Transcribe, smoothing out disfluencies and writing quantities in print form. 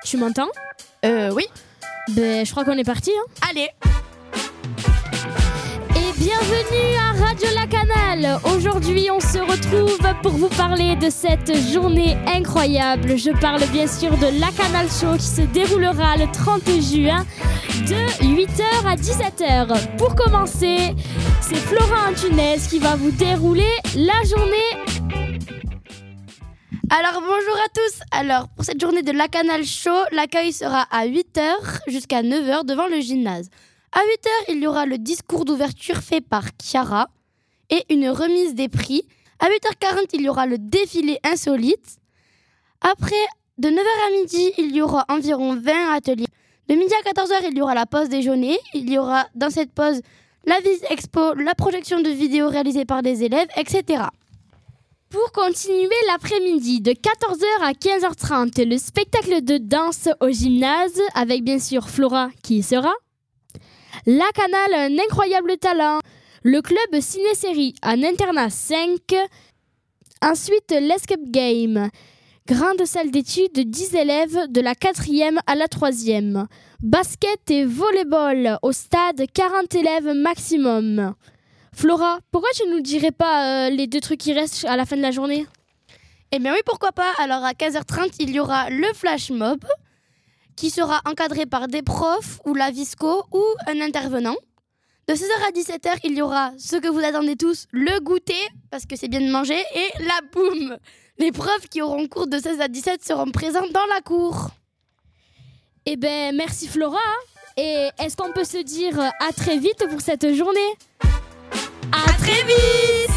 Tu m'entends ? Oui. Je crois qu'on est parti. Allez. Et bienvenue à Radio Lacanal. Aujourd'hui, on se retrouve pour vous parler de cette journée incroyable. Je parle bien sûr de Lacanal Show qui se déroulera le 30 juin de 8h à 17h. Pour commencer, c'est Flora Antunes qui va vous dérouler la journée. Alors bonjour à tous. Alors pour cette journée de Lacanal Show, l'accueil sera à 8h jusqu'à 9h devant le gymnase. À 8h, il y aura le discours d'ouverture fait par Chiara et une remise des prix. À 8h40, il y aura le défilé insolite. Après, de 9h à midi, il y aura environ 20 ateliers. De midi à 14h, il y aura la pause déjeuner. Il y aura dans cette pause la visite expo, la projection de vidéos réalisées par des élèves, etc. Pour continuer l'après-midi, de 14h à 15h30, le spectacle de danse au gymnase, avec bien sûr Flora qui y sera. Lacanal, un incroyable talent. Le club ciné-série, un internat 5. Ensuite, l'Escape Game. Grande salle d'études de 10 élèves de la 4e à la 3e. Basket et volleyball au stade, 40 élèves maximum. Flora, pourquoi tu ne nous dirais pas les 2 trucs qui restent à la fin de la journée ? Eh bien oui, pourquoi pas. Alors à 15h30, il y aura le flash mob qui sera encadré par des profs ou la visco ou un intervenant. De 16h à 17h, il y aura ce que vous attendez tous, le goûter, parce que c'est bien de manger, et la boum. Les profs qui auront cours de 16 à 17 seront présents dans la cour. Eh bien, merci Flora. Et est-ce qu'on peut se dire à très vite pour cette journée ? À très vite!